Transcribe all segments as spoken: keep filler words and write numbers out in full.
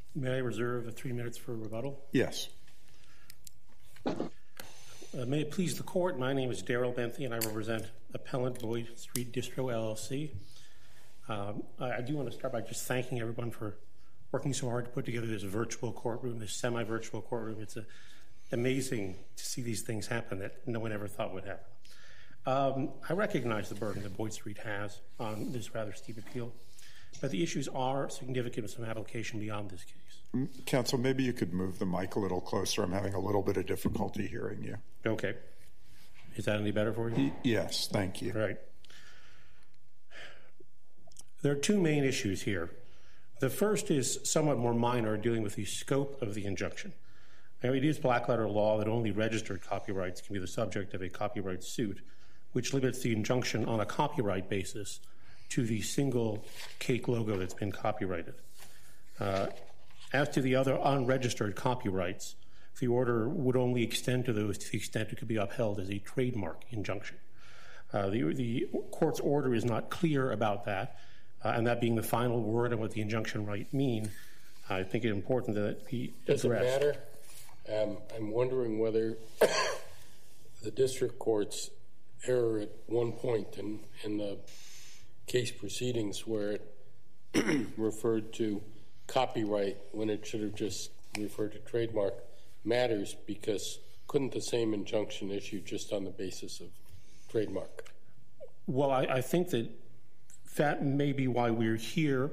May I reserve three minutes for rebuttal? Yes. Uh, may it please the Court, my name is Daryl Benthey and I represent Appellant Boyd Street Distro, L L C. Um, I, I do want to start by just thanking everyone for working so hard to put together this virtual courtroom, this semi-virtual courtroom. It's a, amazing to see these things happen that no one ever thought would happen. Um, I recognize the burden that Boyd Street has on this rather steep appeal, but the issues are significant with some application beyond this case. Counsel, maybe you could move the mic a little closer. I'm having a little bit of difficulty hearing you. Okay. Is that any better for you? Y- yes, thank you. Right. There are two main issues here. The first is somewhat more minor, dealing with the scope of the injunction. Now, it is black-letter law that only registered copyrights can be the subject of a copyright suit, which limits the injunction on a copyright basis to the single cake logo that's been copyrighted. Uh, as to the other unregistered copyrights, the order would only extend to those to the extent it could be upheld as a trademark injunction. Uh, the, the court's order is not clear about that, uh, and that being the final word on what the injunction might mean, I think it's important that it be addressed. Does it matter? Um, I'm wondering whether the district court's error at one point in, in the case proceedings where it referred to copyright when it should have just referred to trademark matters, because couldn't the same injunction issue just on the basis of trademark? Well, I, I think that that may be why we're here,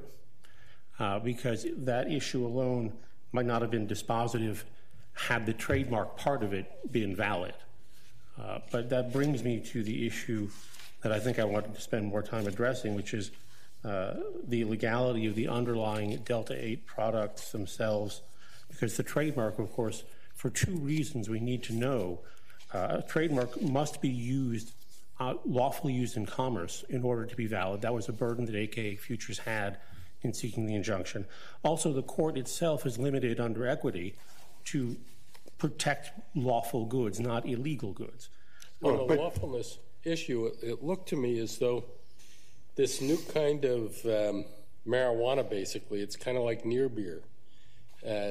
uh, because that issue alone might not have been dispositive had the trademark part of it been valid. Uh, but that brings me to the issue that I think I wanted to spend more time addressing, which is uh, the legality of the underlying Delta eight products themselves, because the trademark, of course, for two reasons we need to know. Uh, a trademark must be used, uh, lawfully used in commerce in order to be valid. That was a burden that A K A Futures had in seeking the injunction. Also, the court itself is limited under equity to protect lawful goods, not illegal goods. On the lawfulness issue, it, it looked to me as though this new kind of um, marijuana, basically, it's kind of like near beer. Uh,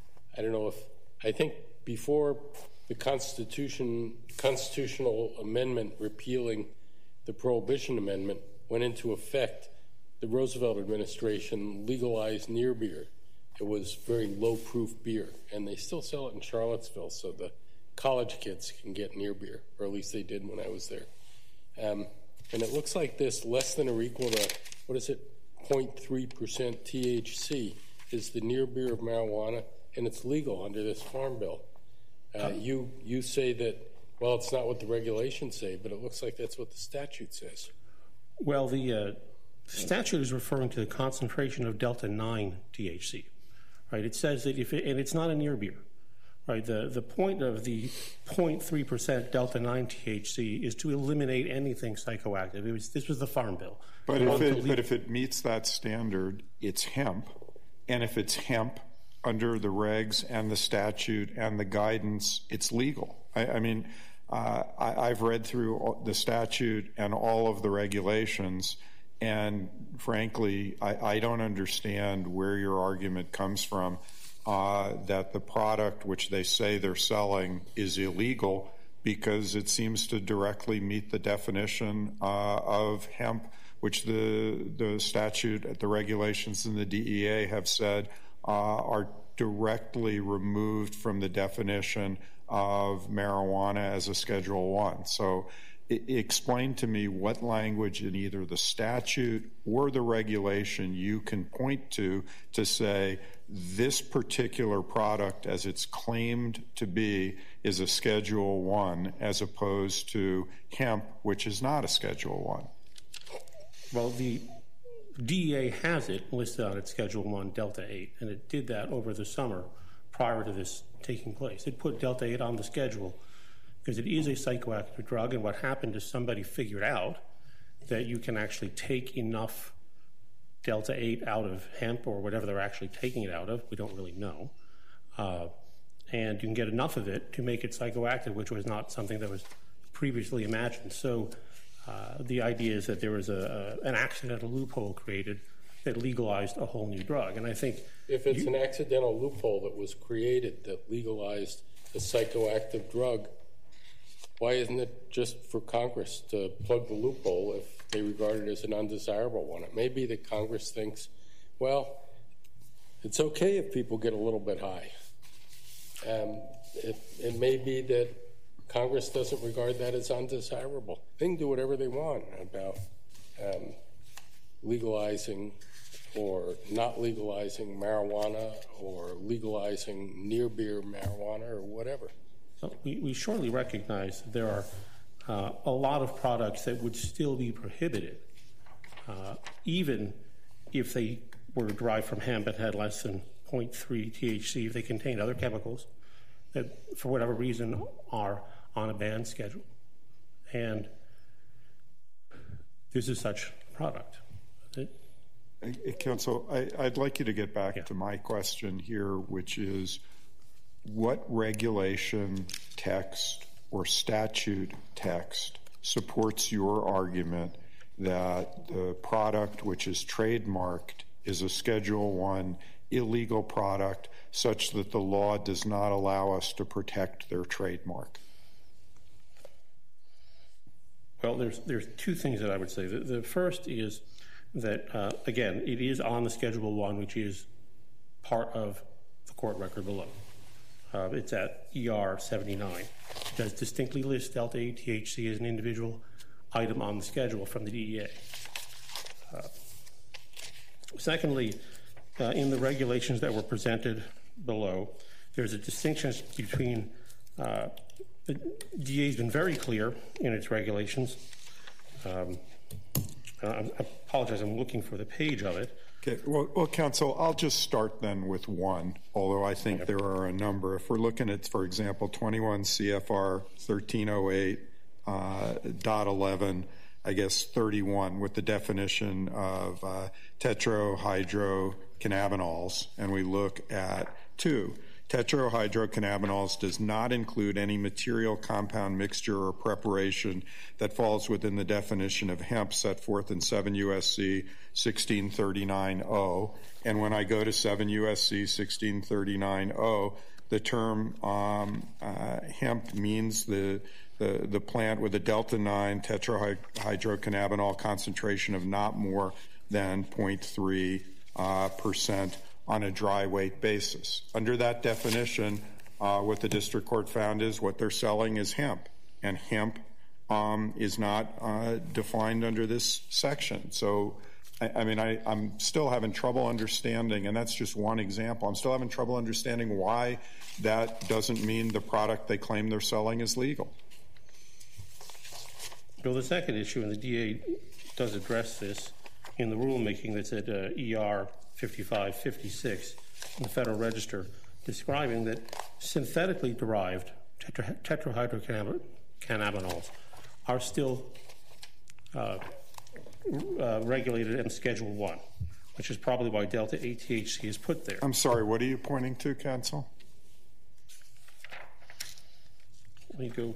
I don't know if, I think before the Constitution, constitutional amendment repealing the Prohibition Amendment went into effect, the Roosevelt administration legalized near beer. It was very low-proof beer, and they still sell it in Charlottesville, so the college kids can get near beer, or at least they did when I was there. Um, and it looks like this less than or equal to, what is it, zero point three percent T H C is the near beer of marijuana, and it's legal under this Farm Bill. Uh, you, you say that, well, it's not what the regulations say, but it looks like that's what the statute says. Well, the uh, statute is referring to the concentration of Delta nine T H C. Right, it says that if it, and it's not a near beer, right? The the point of the zero point three percent Delta nine T H C is to eliminate anything psychoactive. It was, this was the Farm Bill. But if it, but if it meets that standard, it's hemp, and if it's hemp under the regs and the statute and the guidance, it's legal. I, I mean, uh, I, I've read through the statute and all of the regulations. And frankly, I, I don't understand where your argument comes from uh, that the product which they say they're selling is illegal, because it seems to directly meet the definition uh, of hemp, which the the statute, the regulations, and the D E A have said uh, are directly removed from the definition of marijuana as a Schedule One. So explain to me what language in either the statute or the regulation you can point to to say this particular product, as it's claimed to be, is a Schedule One, as opposed to hemp, which is not a Schedule One. Well, the D E A has it listed on its Schedule One Delta eight, and it did that over the summer prior to this taking place. It put Delta eight on the schedule because it is a psychoactive drug, and what happened is somebody figured out that you can actually take enough Delta eight out of hemp or whatever they're actually taking it out of. We don't really know. Uh, and you can get enough of it to make it psychoactive, which was not something that was previously imagined. So uh, the idea is that there was a, a, an accidental loophole created that legalized a whole new drug. And I think if it's you, an accidental loophole that was created that legalized a psychoactive drug, why isn't it just for Congress to plug the loophole if they regard it as an undesirable one? It may be that Congress thinks, well, it's okay if people get a little bit high. Um, it, it may be that Congress doesn't regard that as undesirable. They can do whatever they want about um, legalizing or not legalizing marijuana or legalizing near-beer marijuana or whatever. We, we surely recognize that there are uh, a lot of products that would still be prohibited, uh, even if they were derived from hemp and had less than zero point three T H C, if they contained other chemicals that, for whatever reason, are on a ban schedule. And this is such a product. It, Counsel, I, I'd like you to get back yeah. to my question here, which is what regulation text or statute text supports your argument that the product which is trademarked is a Schedule One illegal product such that the law does not allow us to protect their trademark? Well, there's there's two things that I would say. The, the first is that, uh, again, it is on the Schedule One, which is part of the court record below. Uh, it's at E R seventy-nine. It does distinctly list delta eight T H C as an individual item on the schedule from the D E A. Uh, secondly, uh, in the regulations that were presented below, there's a distinction between uh, the D A has been very clear in its regulations. Um, I apologize, I'm looking for the page of it. Okay, well, well, Counsel, I'll just start then with one, although I think there are a number. If we're looking at, for example, twenty-one C F R thirteen oh eight uh, dot eleven, I guess thirty-one, with the definition of uh, tetrahydrocannabinols, and we look at two. Tetrahydrocannabinols does not include any material, compound, mixture, or preparation that falls within the definition of hemp set forth in seven U S C sixteen thirty-nine oh. And when I go to seven U S C sixteen thirty-nine oh, the term um, uh, hemp means the, the, the plant with a delta nine tetrahydrocannabinol concentration of not more than zero point three uh, percent on a dry weight basis. Under that definition, uh, what the district court found is what they're selling is hemp, and hemp um, is not uh, defined under this section. So, I, I mean, I, I'm still having trouble understanding, and that's just one example. I'm still having trouble understanding why that doesn't mean the product they claim they're selling is legal. Well, the second issue, and the D A does address this in the rulemaking that's at uh, E R fifty-five fifty-six in the Federal Register, describing that synthetically derived tetra tetrahydrocannabinols are still uh, uh, regulated in Schedule One, which is probably why delta eight T H C is put there. I'm sorry, what are you pointing to, Counsel? Let me go.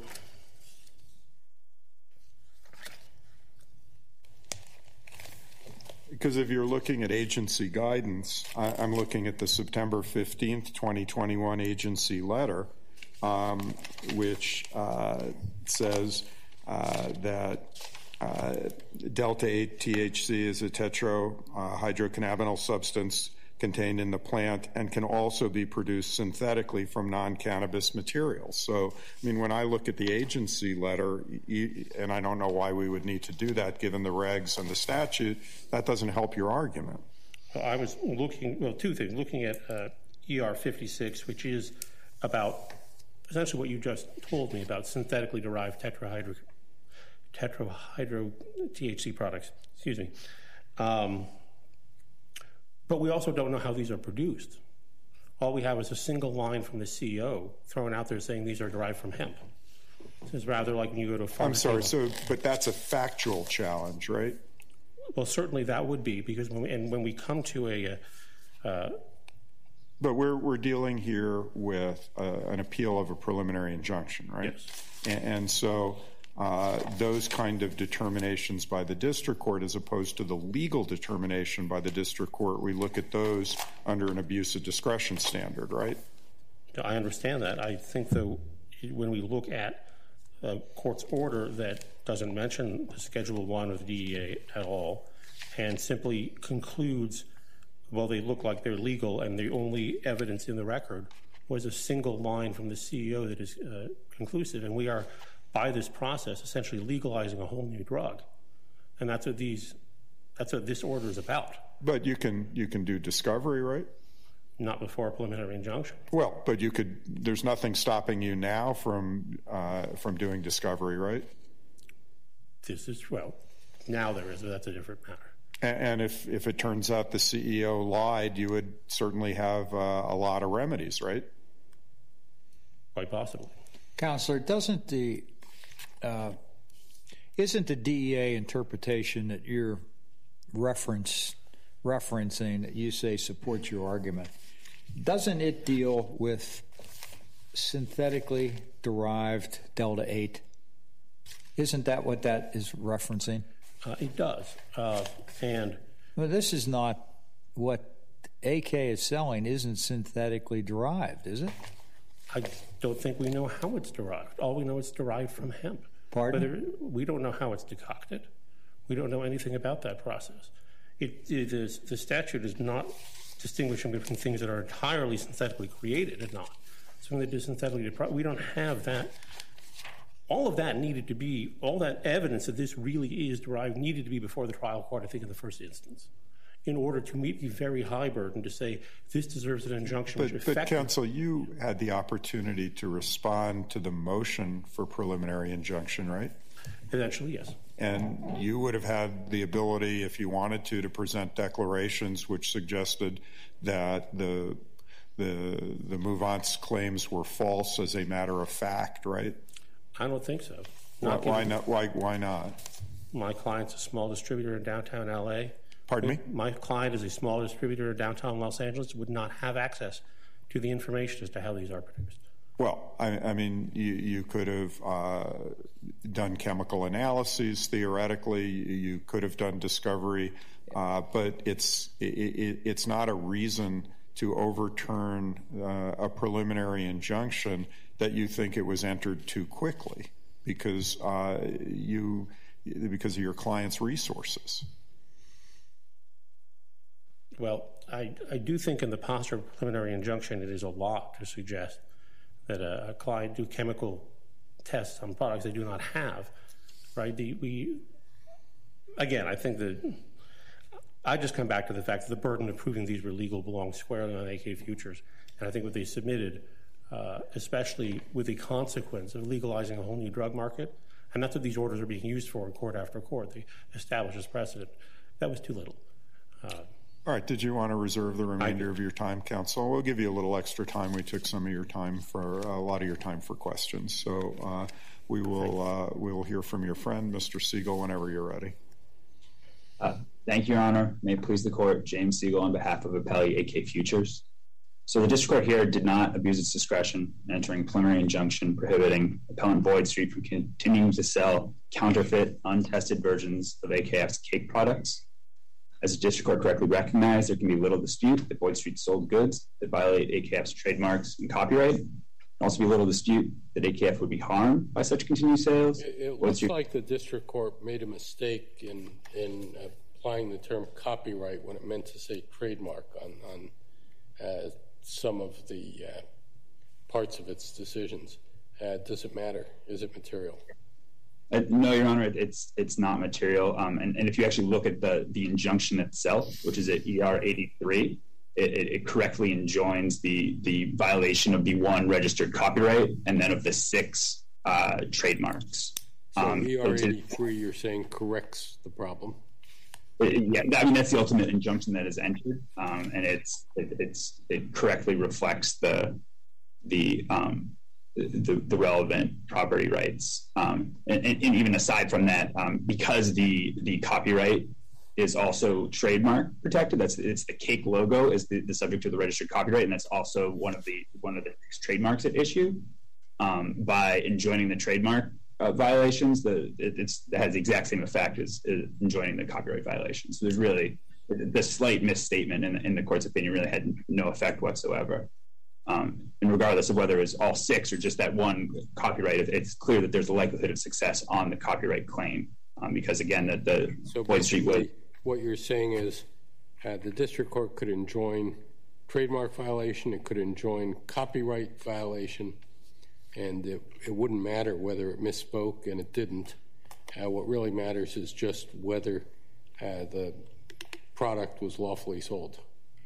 Because if you're looking at agency guidance, I, I'm looking at the September fifteenth, twenty twenty-one agency letter, um, which uh, says uh, that uh, delta eight T H C is a tetrahydrocannabinol substance contained in the plant and can also be produced synthetically from non-cannabis materials. So, I mean, when I look at the agency letter, and I don't know why we would need to do that given the regs and the statute, that doesn't help your argument. Well, I was looking, well, two things, looking at uh, E R fifty-six, which is about essentially what you just told me about synthetically derived tetrahydro, tetrahydro T H C products, excuse me. Um, But we also don't know how these are produced. All we have is a single line from the C E O thrown out there saying these are derived from hemp. So it's rather like when you go to a farm. I'm sorry, so, but that's a factual challenge, right? Well, certainly that would be, because when we, and when we come to a... Uh, but we're, we're dealing here with uh, an appeal of a preliminary injunction, right? Yes. And, and so uh, those kind of determinations by the district court as opposed to the legal determination by the district court, we look at those under an abuse of discretion standard, right? I understand that. I think, though, when we look at a court's order that doesn't mention the Schedule one of the D E A at all and simply concludes, well, they look like they're legal and the only evidence in the record was a single line from the C E O that is uh, conclusive, and we are, by this process, essentially legalizing a whole new drug. And that's what these, that's what this order is about. But you can, you can do discovery, right? Not before a preliminary injunction. Well, but you could, there's nothing stopping you now from uh, from doing discovery, right? This is, well, now there is, but that's a different matter. And, and if, if it turns out the C E O lied, you would certainly have uh, a lot of remedies, right? Quite possibly. Counselor, doesn't the, uh, isn't the D E A interpretation that you're reference, referencing, that you say supports your argument, doesn't it deal with synthetically derived delta eight? Isn't that what that is referencing? Uh, it does. Uh, and well, this is not what A K is selling, isn't synthetically derived, is it? I don't think we know how it's derived. All we know is derived from hemp. Pardon? Whether, we don't know how it's decocted. We don't know anything about that process. It, it is, the statute is not distinguishing between things that are entirely synthetically created and not. Something that is synthetically deprived. We don't have that. All of that needed to be, all that evidence that this really is derived needed to be before the trial court, I think, in the first instance, in order to meet the very high burden to say this deserves an injunction. But, which but counsel, you had the opportunity to respond to the motion for preliminary injunction, right? Eventually, yes. And you would have had the ability, if you wanted to, to present declarations which suggested that the the the Mouvant's claims were false as a matter of fact, right? I don't think so. Not why, why not? Why why not? My client's a small distributor in downtown L A. Pardon me? My client is a small distributor in downtown Los Angeles, would not have access to the information as to how these are produced. Well, I, I mean, you, you could have uh, done chemical analyses, theoretically. You could have done discovery, uh, but it's, it, it, it's not a reason to overturn uh, a preliminary injunction that you think it was entered too quickly because, uh, you, because of your client's resources. Well, I, I do think in the posture of a preliminary injunction, it is a lot to suggest that a, a client do chemical tests on products they do not have, right? The, we, again, I think that I just come back to the fact that the burden of proving these were legal belongs squarely on A K Futures. And I think what they submitted, uh, especially with the consequence of legalizing a whole new drug market, and that's what these orders are being used for in court after court. They establish as precedent. That was too little. Uh, All right. Did you want to reserve the remainder of your time, counsel? We'll give you a little extra time. We took some of your time for a lot of your time for questions. So uh, we will uh, we will hear from your friend, Mister Siegel, whenever you're ready. Uh, thank you, Your Honor. May it please the court, James Siegel on behalf of Appellee A K Futures. So the district court here did not abuse its discretion in entering preliminary injunction prohibiting Appellant Boyd Street from continuing to sell counterfeit, untested versions of A K F's cake products. As the district court correctly recognized, there can be little dispute that Boyd Street sold goods that violate A K F's trademarks and copyright. There also be little dispute that A K F would be harmed by such continued sales. It, it looks like the district court made a mistake in in applying the term copyright when it meant to say trademark on, on uh, some of the uh, parts of its decisions. Uh, does it matter? Is it material? Uh, no, Your Honor, it's it's not material. Um, and, and if you actually look at the, the injunction itself, which is at E R eighty-three, it, it, it correctly enjoins the, the violation of the one registered copyright and then of the six uh, trademarks. So um, E R eighty-three, you're saying, corrects the problem? It, yeah, I mean, that's the ultimate injunction that is entered, um, and it's it, it's it correctly reflects the the um, The, the relevant property rights. Um, and, and, and even aside from that, um, because the the copyright is also trademark protected, that's it's the cake logo is the, the subject of the registered copyright, and that's also one of the one of the trademarks at issue. Um, by enjoining the trademark, uh, violations, the it, it's, it has the exact same effect as uh, enjoining the copyright violation. So there's really the slight misstatement in, in the court's opinion really had no effect whatsoever. Um, and regardless of whether it's all six or just that one copyright, it, it's clear that there's a likelihood of success on the copyright claim um, because, again, the, the so Boyd Street was... What you're saying is uh, the district court could enjoin trademark violation, it could enjoin copyright violation, and it, it wouldn't matter whether it misspoke, and it didn't. Uh, what really matters is just whether uh, the product was lawfully sold.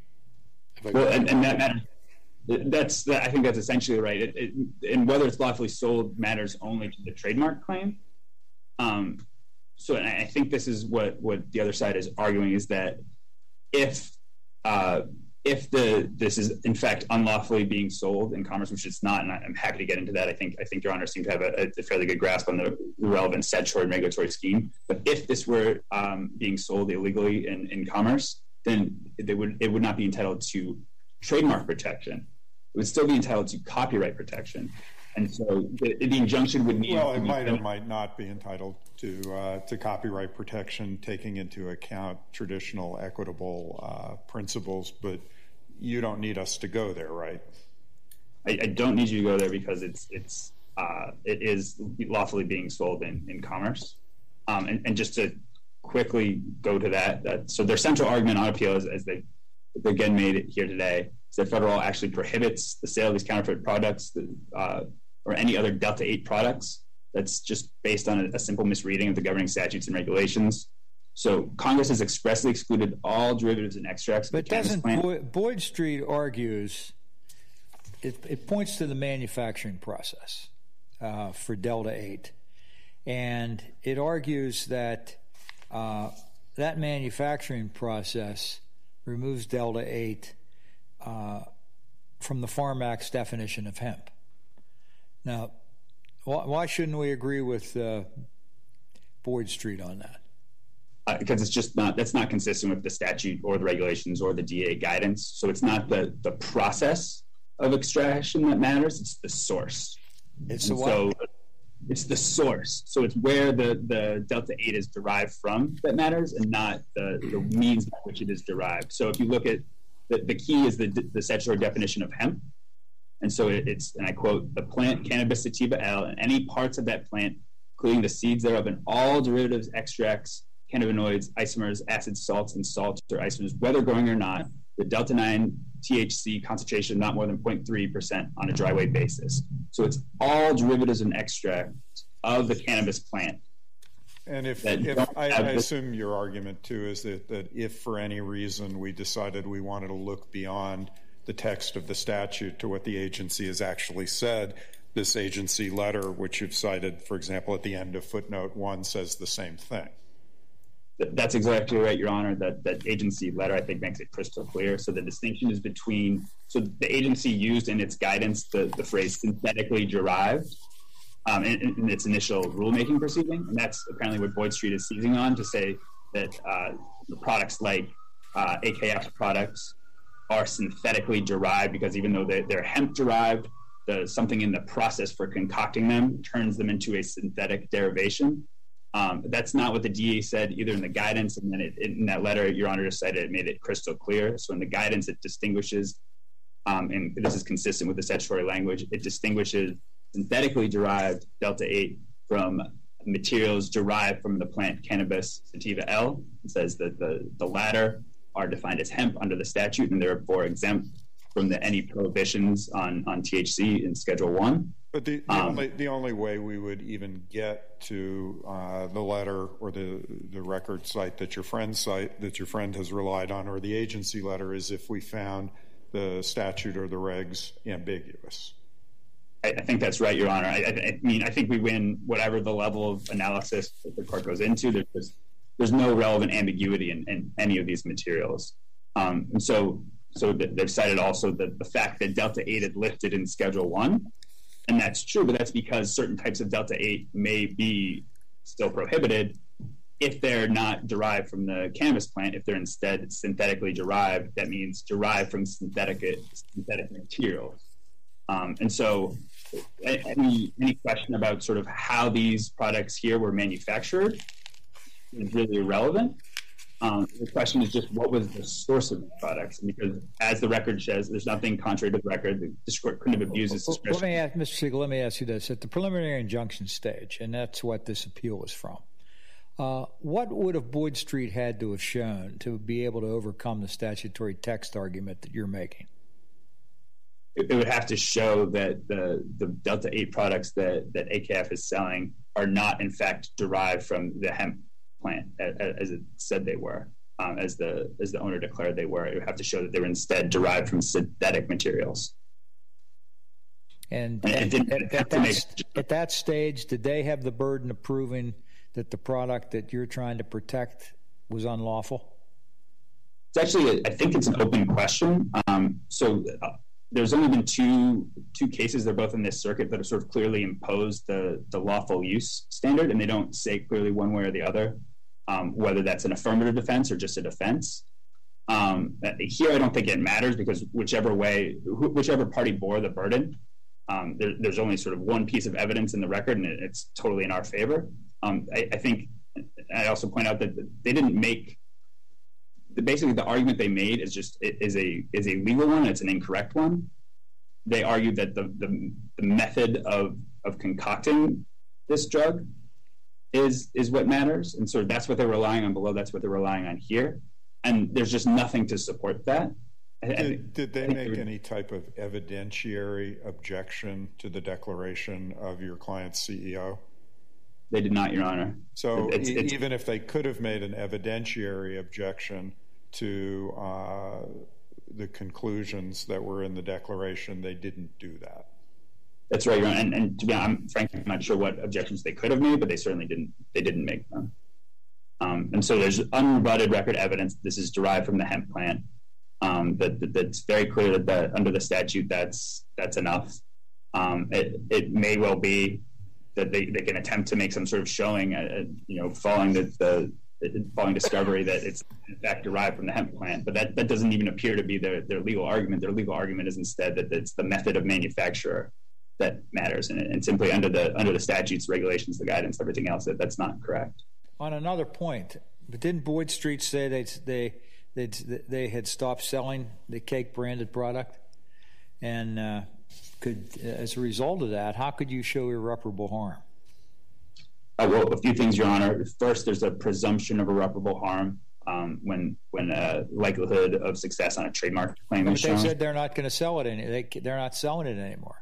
Well, and, and that matters. That's that, I think that's essentially right. It, it, and whether it's lawfully sold matters only to the trademark claim. Um, so and I think this is what, what the other side is arguing is that if uh, if the this is in fact unlawfully being sold in commerce, which it's not, and I'm happy to get into that. I think I think Your Honor seemed to have a, a fairly good grasp on the relevant statutory and regulatory scheme. But if this were um, being sold illegally in, in commerce, then they would it would not be entitled to trademark protection. It would still be entitled to copyright protection, and so the, the injunction would need. Well, it might or might not be entitled to uh, to copyright protection, taking into account traditional equitable uh, principles. But you don't need us to go there, right? I, I don't need you to go there because it's it's uh, it is lawfully being sold in in commerce, um, and, and just to quickly go to that. that so their central argument on appeal is, as they again made it here today, is that federal law actually prohibits the sale of these counterfeit products uh, or any other Delta eight products. That's just based on a, a simple misreading of the governing statutes and regulations. So Congress has expressly excluded all derivatives and extracts. But doesn't Boyd, Boyd Street argues, it, it points to the manufacturing process uh, for Delta eight. And it argues that uh, that manufacturing process removes Delta eight uh, from the Farm Act's definition of hemp. Now, why, why shouldn't we agree with uh, Boyd Street on that? Uh, because it's just not, that's not consistent with the statute or the regulations or the D A guidance. So it's not the, the process of extraction that matters, it's the source. It's the what? So it's the source. So it's where the, the Delta eight is derived from that matters and not the, the means by which it is derived. So if you look at, the, the key is the, the statutory definition of hemp. And so it, it's, and I quote, the plant Cannabis sativa L and any parts of that plant, including the seeds thereof and all derivatives, extracts, cannabinoids, isomers, acids, salts, and salts or isomers, whether growing or not, the Delta nine T H C concentration not more than zero point three percent on a dry weight basis. So it's all derivatives and extracts of the cannabis plant. And if, if I, I assume your argument too is that, that if for any reason we decided we wanted to look beyond the text of the statute to what the agency has actually said, this agency letter, which you've cited, for example, at the end of footnote one, says the same thing. That's exactly right, Your Honor. That that agency letter, I think, makes it crystal clear. So the distinction is between, so the agency used in its guidance the, the phrase synthetically derived um, in, in its initial rulemaking proceeding. And that's apparently what Boyd Street is seizing on to say that uh, the products like uh, A K F products are synthetically derived because even though they're, they're hemp derived, the, something in the process for concocting them turns them into a synthetic derivation. Um, that's not what the D A said either in the guidance, and then it, in that letter, Your Honor just cited, it made it crystal clear. So in the guidance, it distinguishes, um, and this is consistent with the statutory language, it distinguishes synthetically derived Delta eight from materials derived from the plant Cannabis sativa L. It says that the, the latter are defined as hemp under the statute and therefore exempt from the, any prohibitions on, on T H C in Schedule one. But the, the, um, only, the only way we would even get to uh, the letter or the, the record site that your friend cite that your friend has relied on or the agency letter is if we found the statute or the regs ambiguous. I, I think that's right, Your Honor. I, I, I mean, I think we win whatever the level of analysis that the court goes into. There's, there's no relevant ambiguity in, in any of these materials. Um, and so, so they've cited also the, the fact that Delta eight is listed in Schedule one. And that's true, but that's because certain types of Delta eight may be still prohibited if they're not derived from the cannabis plant. If they're instead synthetically derived, that means derived from synthetic synthetic materials. Um, and so any any question about sort of how these products here were manufactured is really irrelevant. Um, the question is just what was the source of the products, because as the record shows, there's nothing contrary to the record. The district court couldn't have abused its discretion. Let me ask, Mister Siegel, let me ask you this. At the preliminary injunction stage, and that's what this appeal is from, uh, what would have Boyd Street had to have shown to be able to overcome the statutory text argument that you're making? It, it would have to show that the, the Delta eight products that, that A K F is selling are not, in fact, derived from the hemp plant, as it said they were, um, as the as the owner declared they were. It would have to show that they were instead derived from synthetic materials. And, and and at, at, that, at that stage, did they have the burden of proving that the product that you're trying to protect was unlawful? It's actually, I think it's an open question. Um, so uh, there's only been two two cases, they're both in this circuit, that have sort of clearly imposed the, the lawful use standard, and they don't say clearly one way or the other um, whether that's an affirmative defense or just a defense. Um, here, I don't think it matters, because whichever way, wh- whichever party bore the burden, um, there, there's only sort of one piece of evidence in the record, and it, it's totally in our favor. Um, I, I think I also point out that they didn't make the, basically the argument they made is just is a is a legal one. It's an incorrect one. They argued that the the, the method of of concocting this drug is is what matters, and so that's what they're relying on below. That's what they're relying on here, and there's just nothing to support that. Did, did they make they any type of evidentiary objection to the declaration of your client's C E O? They did not, Your Honor. So it's, it's, even if they could have made an evidentiary objection to uh, the conclusions that were in the declaration, they didn't do that. That's right, Your Honor. And, and to be honest, I'm frankly not sure what objections they could have made, but they certainly didn't. They didn't make them. Um, and so there's unrebutted record evidence that this is derived from the hemp plant. Um, that, that that's very clear that, that under the statute that's that's enough. Um, it it may well be that they, they can attempt to make some sort of showing, uh, you know, following the, the, the following discovery that it's in fact derived from the hemp plant. But that, that doesn't even appear to be their, their legal argument. Their legal argument is instead that it's the method of manufacture that matters, and, and simply under the under the statutes, regulations, the guidance, everything else, that that's not correct. On another point, but didn't Boyd Street say they they they they had stopped selling the cake branded product, and uh, could as a result of that, how could you show irreparable harm? Uh, well, a few things, Your Honor. First, there's a presumption of irreparable harm um, when when uh, likelihood of success on a trademark claim but is they shown. said they're not going to sell it any. They they're not selling it anymore.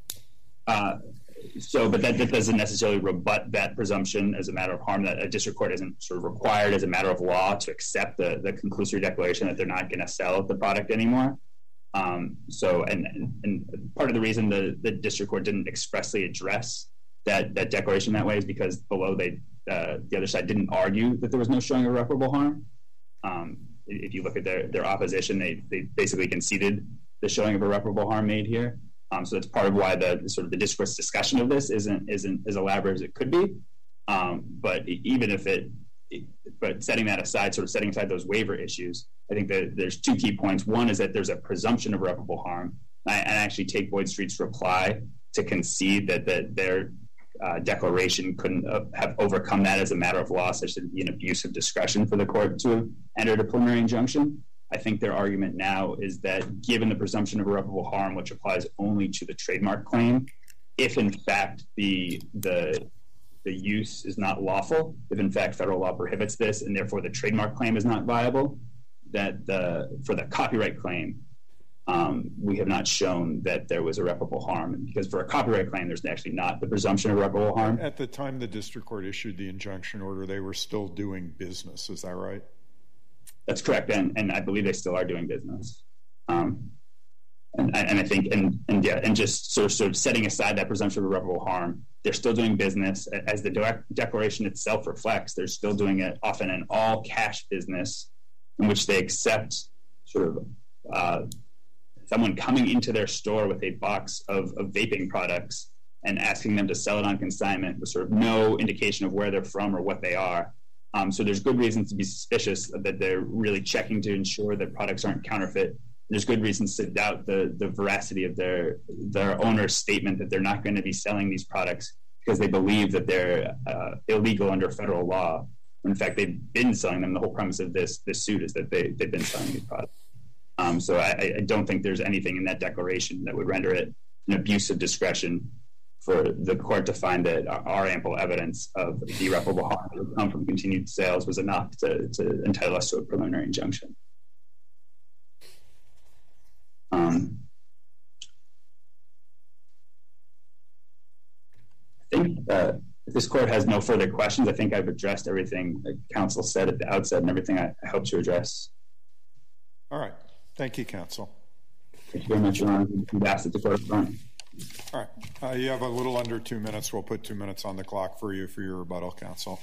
Uh, so, but that, that doesn't necessarily rebut that presumption as a matter of harm. That a district court isn't sort of required as a matter of law to accept the, the conclusory declaration that they're not going to sell the product anymore. Um, so, and, and and part of the reason the, the district court didn't expressly address that that declaration that way is because below they uh, the other side didn't argue that there was no showing irreparable harm. Um, if you look at their their opposition, they they basically conceded the showing of irreparable harm made here. Um, so that's part of why the sort of the discourse discussion of this isn't isn't as elaborate as it could be. Um, but even if it, it, but setting that aside, sort of setting aside those waiver issues, I think that there's two key points. One is that there's a presumption of irreparable harm. I, I actually take Boyd Street's reply to concede that that their uh, declaration couldn't uh, have overcome that as a matter of law, such that it would be an abuse of discretion for the court to have entered a preliminary injunction. I think their argument now is that given the presumption of irreparable harm, which applies only to the trademark claim, if in fact the the the use is not lawful, if in fact federal law prohibits this, and therefore the trademark claim is not viable, that the for the copyright claim, um, we have not shown that there was irreparable harm. Because for a copyright claim, there's actually not the presumption of irreparable harm. At the time the district court issued the injunction order, they were still doing business. Is that right? That's correct, and, and I believe they still are doing business. Um, and, and I think, and, and yeah, and just sort of, sort of setting aside that presumption of irreparable harm, they're still doing business. As the de- declaration itself reflects, they're still doing it often an all-cash business in which they accept sort of uh, someone coming into their store with a box of, of vaping products and asking them to sell it on consignment with sort of no indication of where they're from or what they are. Um, so there's good reasons to be suspicious that they're really checking to ensure that products aren't counterfeit there's good reasons to doubt the, the veracity of their their owner's statement that they're not going to be selling these products because they believe that they're uh, illegal under federal law. In fact, they've been selling them. The whole premise of this this suit is that they, they've been selling these products. Um, so I, I don't think there's anything in that declaration that would render it an abuse of discretion for the court to find that our ample evidence of the irreparable harm that would come from continued sales was enough to, to entitle us to a preliminary injunction. Um, I think uh, if this court has no further questions, I think I've addressed everything that counsel said at the outset and everything I, I hope to address. All right. Thank you, counsel. Thank you very much, Your Honor. We've asked that the court affirm. All right. Uh, you have a little under two minutes. We'll put two minutes on the clock for you for your rebuttal, counsel.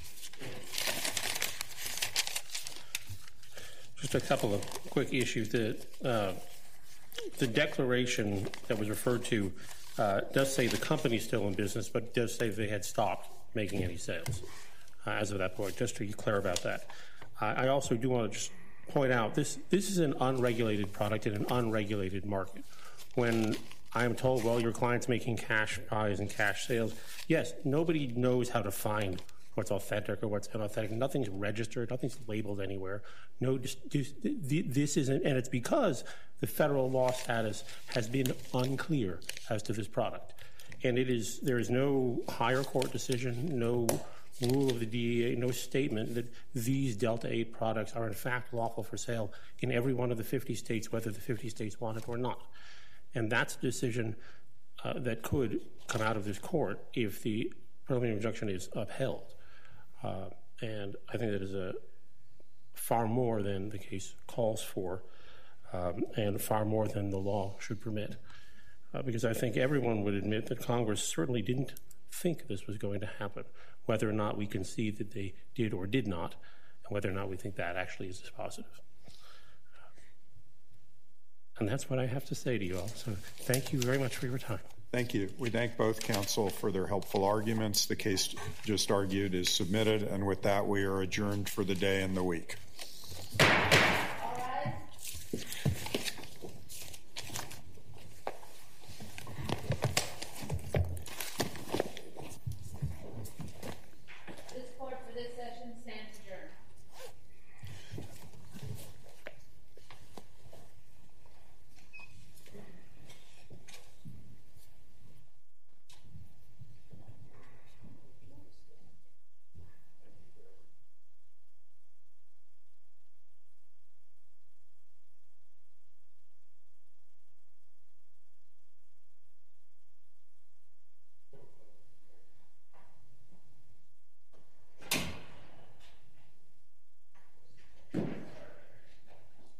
Just a couple of quick issues. The, uh, the declaration that was referred to uh, does say the company's still in business, but it does say they had stopped making any sales uh, as of that point, just to be clear about that. I, I also do want to just point out this, this is an unregulated product in an unregulated market. When I am told, well, your client's making cash buys and cash sales, yes, nobody knows how to find what's authentic or what's unauthentic. Nothing's registered. Nothing's labeled anywhere. No, this, this isn't, and it's because the federal law status has been unclear as to this product. And it is, there is no higher court decision, no rule of the D E A, no statement that these Delta eight products are in fact lawful for sale in every one of the fifty states, whether the fifty states want it or not. And that's a decision uh, that could come out of this court if the preliminary injunction is upheld. Uh, and I think that is a far more than the case calls for, um, and far more than the law should permit. Uh, because I think everyone would admit that Congress certainly didn't think this was going to happen, whether or not we concede that they did or did not, and whether or not we think that actually is positive. And that's what I have to say to you all. So thank you very much for your time. Thank you. We thank both counsel for their helpful arguments. The case just argued is submitted, and with that, we are adjourned for the day and the week.